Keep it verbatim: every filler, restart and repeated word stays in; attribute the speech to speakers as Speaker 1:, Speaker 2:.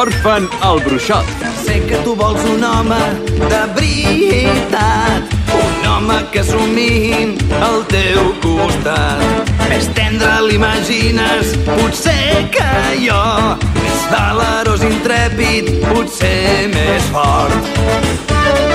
Speaker 1: l'Orfen al Bruixot.
Speaker 2: Sé que tu vols un home de veritat, un home que somim al teu costat. Més tendre l'imagines, potser que jo, més valerós, intrèpid, potser més fort.